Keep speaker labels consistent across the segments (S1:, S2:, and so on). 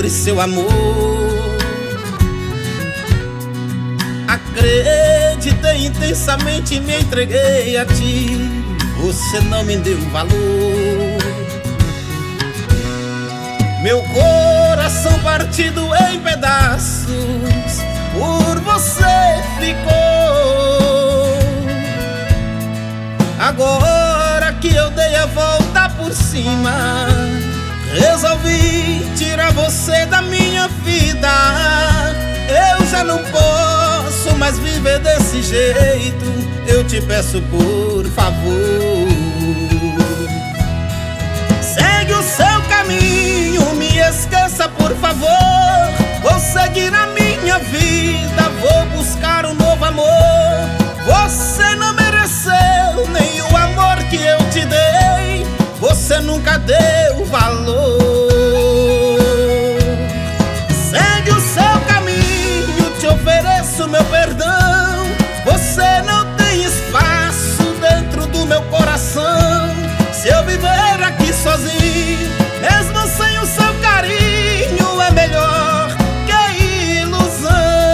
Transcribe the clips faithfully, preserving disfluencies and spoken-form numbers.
S1: sobre seu amor. Acreditei intensamente, me entreguei a ti, você não me deu valor. Meu coração partido em pedaços, por você ficou. Agora que eu dei a volta por cima, resolvi tirar você da minha vida. Eu já não posso mais viver desse jeito, eu te peço por favor. Segue o seu caminho, me esqueça por favor. Vou seguir a minha vida, vou buscar um novo amor. Você não mereceu nem o amor que eu te dei, você nunca deu valor. Segue o seu caminho, te ofereço meu perdão. Você não tem espaço dentro do meu coração. Se eu viver aqui sozinho, mesmo sem o seu carinho, é melhor que ilusão.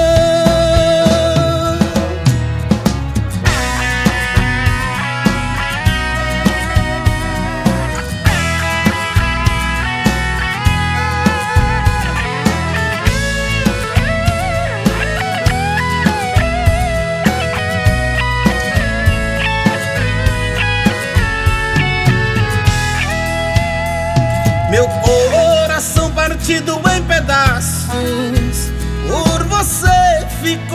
S1: Meu coração partido em pedaços, por você ficou.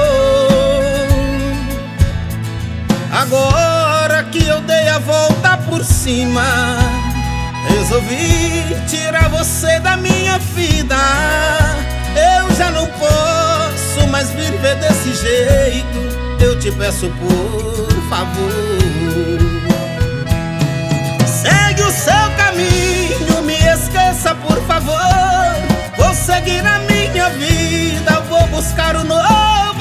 S1: Agora que eu dei a volta por cima, resolvi tirar você da minha vida. Eu já não posso mais viver desse jeito, eu te peço por favor. Segue o seu caminho, me esqueça por favor. Vou seguir a minha vida, vou buscar o novo